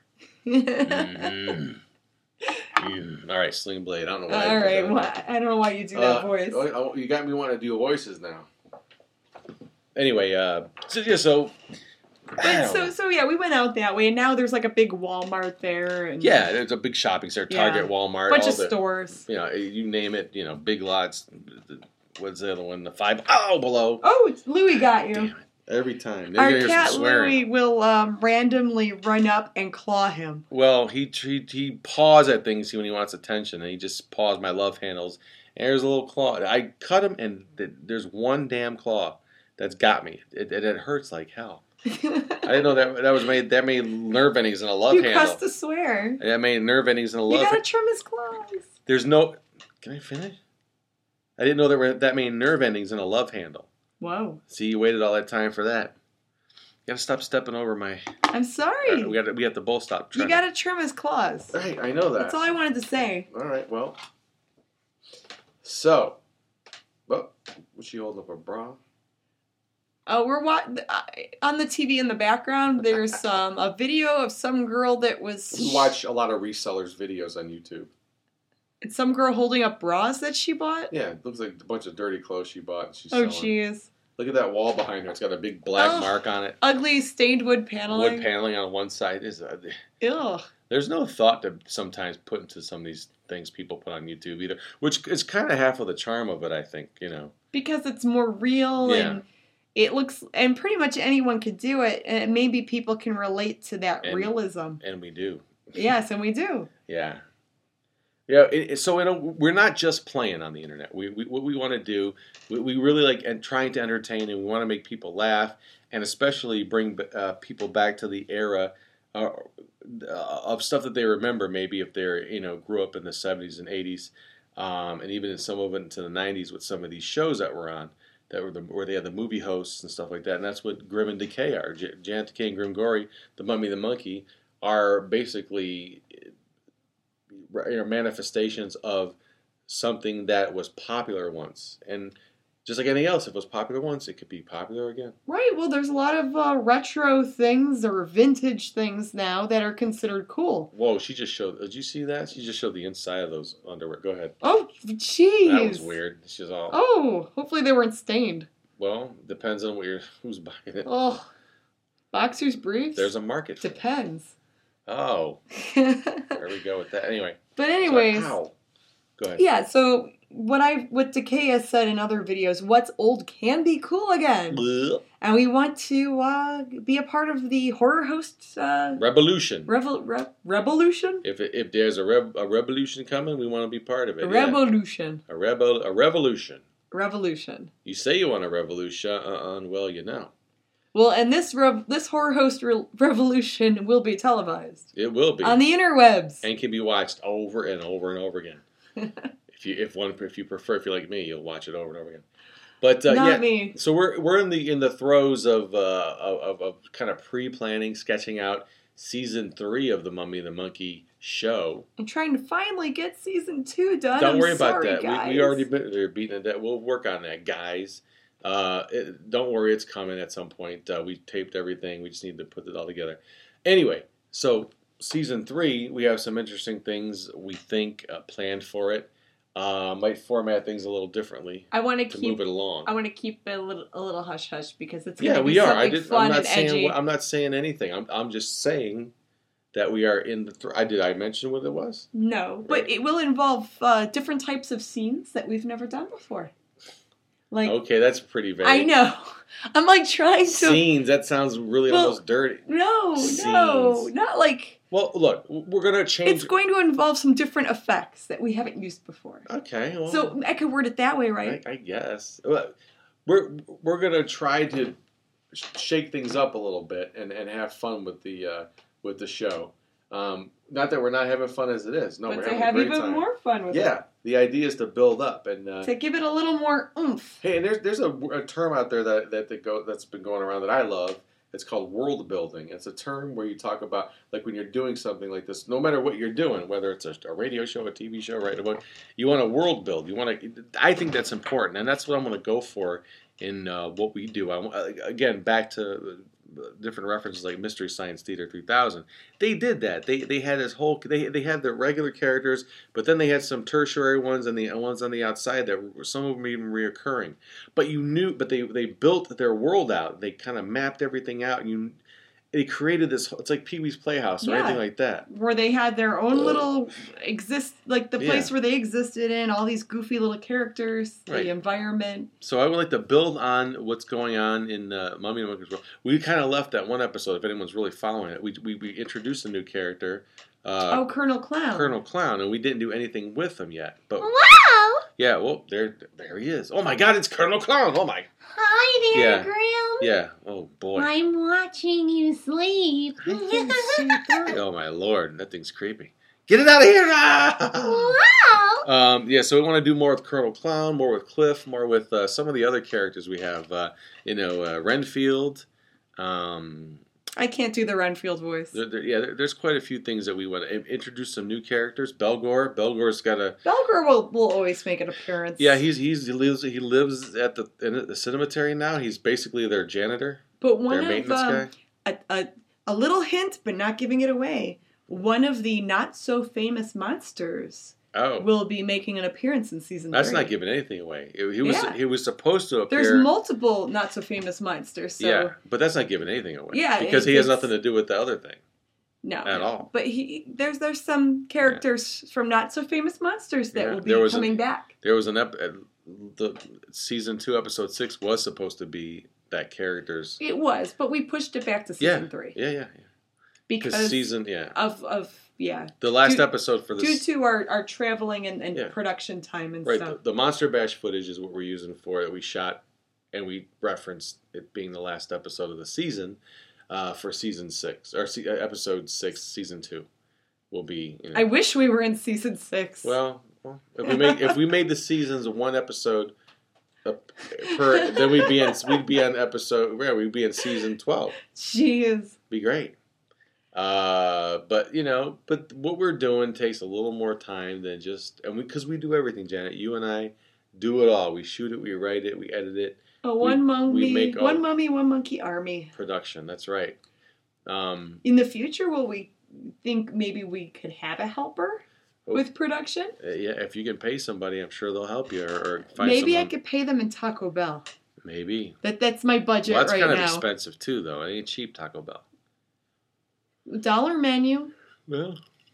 All right, Sling Blade. I don't know why. All right, I don't know why you do that voice. You got me wanting to do voices now. Anyway, so we went out that way, and now there's a big Walmart there. And there's a big shopping center, Target, Walmart, bunch of stores. You name it. Big Lots. What's the other one? The Five Below. Oh, Louie got you. Damn it. Every time. Our cat Louie will randomly run up and claw him. Well, he paws at things when he wants attention, and he just paws my love handles. And there's a little claw. I cut him, and there's one damn claw that's got me. It hurts like hell. I didn't know that made nerve endings in a love handle. You cussed to swear. That made nerve endings in a love. You gotta trim his claws. There's no. Can I finish? I didn't know there were that many nerve endings in a love handle. Whoa. See, you waited all that time for that. You gotta stop stepping over my. I'm sorry. We have to both stop. You gotta trim his claws. Right, I know that. That's all I wanted to say. All right, well. So, well, was she holding up a bra? Oh, we're on the TV in the background. There's a video of some girl that was. We watch a lot of resellers' videos on YouTube. It's some girl holding up bras that she bought. Yeah, it looks like a bunch of dirty clothes she bought. And she's Oh, selling. jeez. Look at that wall behind her. It's got a big black mark on it. Ugly stained wood paneling. Wood paneling on one side. Ugh. There's no thought to sometimes put into some of these things people put on YouTube either, which is kind of half of the charm of it, I think, Because it's more real and it looks, and pretty much anyone could do it, and maybe people can relate to that realism. And we do. Yes, and we do. Yeah. Yeah, so we're not just playing on the internet. What we want to do, we really like and trying to entertain, and we want to make people laugh, and especially bring people back to the era of stuff that they remember. Maybe if they're grew up in the 70s and 80s, and even in some of it into the 90s with some of these shows that were on, where they had the movie hosts and stuff like that. And that's what Grim and Decay are. Janet Decay and Grim Gory, the Mummy the Monkey, are basically manifestations of something that was popular once. And just like anything else, if it was popular once, it could be popular again. Right. Well, there's a lot of retro things or vintage things now that are considered cool. Whoa, she just showed... Did you see that? She just showed the inside of those underwear. Go ahead. Oh, jeez. That was weird. She's all... Oh, hopefully they weren't stained. Well, depends on who's buying it. Oh, boxers briefs? There's a market for Depends. Oh. There we go with that. Anyway. But anyways. Ow. Go ahead. Yeah, so what Decay has said in other videos, what's old can be cool again. Blech. And we want to be a part of the horror host revolution. Revolution? If there's a revolution coming, we want to be part of it. Revolution. Yeah. A revolution. Revolution. You say you want a revolution, well, you know. Well, and this horror host revolution will be televised. It will be on the interwebs and can be watched over and over and over again. If you prefer, if you're like me, you'll watch it over and over again. But Not me. So we're in the throes of kind of pre-planning, sketching out season 3 of the Mummy and the Monkey show. I'm trying to finally get season 2 done. Don't worry about sorry, that. Guys. We already they're beating it. That we'll work on that, guys. Don't worry, it's coming at some point. We taped everything. We just need to put it all together. Anyway, so season 3, we have some interesting things we think planned for it. Might format things a little differently. I want to move it along. I want to keep it a little hush hush because it's we are. fun and edgy. I'm not saying anything. I'm just saying that we are in the. Did I mention what it was? No, but it will involve different types of scenes that we've never done before. Like, okay, that's pretty vague. I know. I'm like trying to scenes. That sounds really almost dirty. No, not like. Well, look, we're gonna change. It's going to involve some different effects that we haven't used before. Okay, well, so I could word it that way, right? I guess we're gonna try to shake things up a little bit and have fun with the show. Not that we're not having fun as it is. No, but we're to having have a great even time. more fun with it. Yeah, the idea is to build up and to give it a little more oomph. Hey, and there's a term out there that's been going around that I love. It's called world building. It's a term where you talk about, like, when you're doing something like this, no matter what you're doing, whether it's a radio show, a TV show, writing a book, you want to world build. I think that's important, and that's what I'm going to go for in what we do. Again, back to different references like Mystery Science Theater 3000. They did that. They had this whole. They had the regular characters, but then they had some tertiary ones and the ones on the outside that were some of them even reoccurring. But they built their world out. They kind of mapped everything out, and they created this. It's like Pee-wee's Playhouse or anything like that, where they had their own little place where they existed in all these goofy little characters, the environment. So I would like to build on what's going on in Mummy and the Monkey's World. We kind of left that one episode. If anyone's really following it, we introduced a new character. Colonel Clown. Colonel Clown, and we didn't do anything with him yet. But wow! Yeah, well, there he is. Oh my God, it's Colonel Clown. Oh my. Hi there, Grim. Yeah. Oh boy. I'm watching you sleep. Oh my Lord, that thing's creepy. Get it out of here now! Wow! Yeah. So we want to do more with Colonel Clown, more with Cliff, more with some of the other characters we have. Renfield. I can't do the Renfield voice. There's quite a few things that we want to introduce. Some new characters. Belgor. Belgor's got a. Belgor will always make an appearance. Yeah, he lives at the cemetery now. He's basically their janitor. But one their of maintenance guy. A little hint, but not giving it away. One of the not so famous monsters will be making an appearance in season 3. That's not giving anything away. He was supposed to appear. There's multiple not so famous monsters. So. Yeah, but that's not giving anything away. Yeah, because he has nothing to do with the other thing. No, at all. But there's some characters from not so famous monsters that will be coming back. There was the season 2 episode 6 was supposed to be that character's. It was, but we pushed it back to season 3. Yeah. Because season the last episode for this due to our traveling and production time and stuff. The Monster Bash footage is what we're using for that we shot, and we referenced it being the last episode of the season for season 6 or episode 6, season 2 will be. I wish we were in season 6. Well, if we made the seasons one episode per, then we'd be on episode. Yeah, we'd be in season 12. Jeez, be great. But what we're doing takes a little more time than just, because we do everything, Janet. You and I do it all. We shoot it, we write it, we edit it. One mummy, one monkey army. Production, that's right. In the future, will we think maybe we could have a helper with production? Yeah, if you can pay somebody, I'm sure they'll help you, or find maybe someone. I could pay them in Taco Bell. Maybe. That's my budget right now. That's kind of expensive too, though. It ain't cheap, Taco Bell. $1 menu. Well,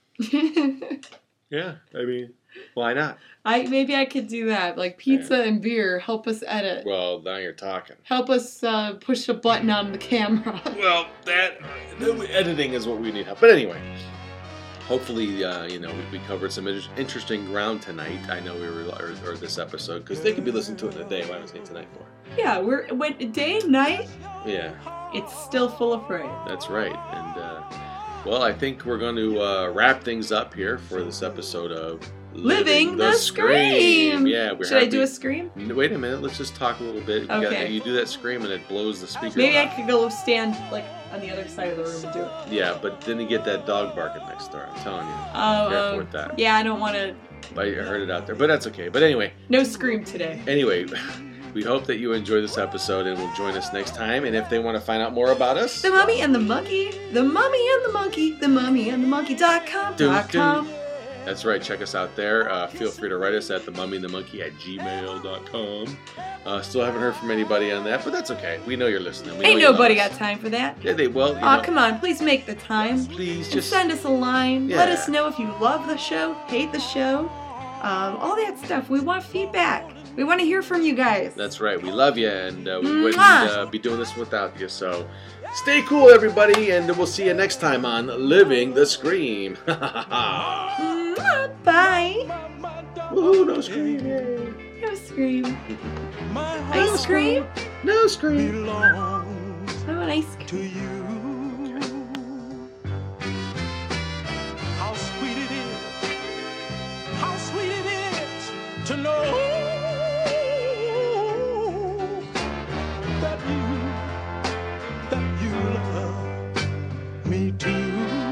yeah. I mean, why not? Maybe I could do that. Like pizza and beer. Help us edit. Well, now you're talking. Help us push a button on the camera. Well, editing is what we need help. But anyway, hopefully, we covered some interesting ground tonight. I know we were, or this episode, because they could be listening to it in a day. Why was it tonight for? Yeah, when day and night. Yeah. It's still full of fright. That's right. And, I think we're going to wrap things up here for this episode of Living the Scream. Yeah, Should I do a scream? Wait a minute. Let's just talk a little bit. Okay. You do that scream and it blows the speaker. Maybe I could go stand on the other side of the room and do it. Yeah, but then you get that dog barking next door. I'm telling you. Careful with that. Yeah, I don't want to. I heard it out there, but that's okay. But anyway. No scream today. Anyway. We hope that you enjoy this episode and will join us next time. And if they want to find out more about us, The Mummy and the Monkey, The Mummy and the Monkey, TheMummyandTheMonkey.com. That's right. Check us out there. Feel free to write us at themummyandthemonkey@gmail.com. Still haven't heard from anybody on that, but that's okay. We know you're listening. Ain't nobody got time for that. Yeah, they will. Come on, please make the time. Please just send us a line. Yeah. Let us know if you love the show, hate the show, all that stuff. We want feedback. We want to hear from you guys. That's right. We love you, and we wouldn't be doing this without you. So stay cool, everybody, and we'll see you next time on Living the Scream. Bye. Woohoo, no scream. Yay. No scream. Ice cream? No scream. I want ice cream. To you. How sweet it is. How sweet it is to know that you love me too.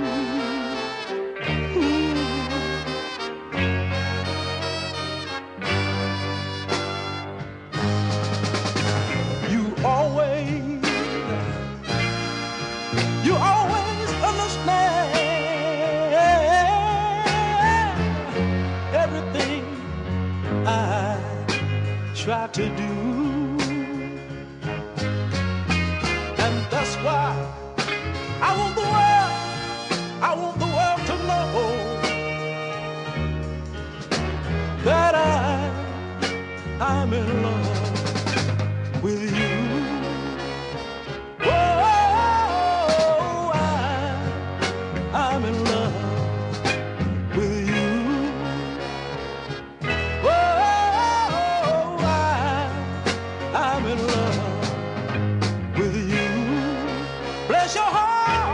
You always understand everything I try to do. And that's why I want the world to know that I'm in love with you. I'm in love with you. Oh, I'm in love with you. Bless your heart.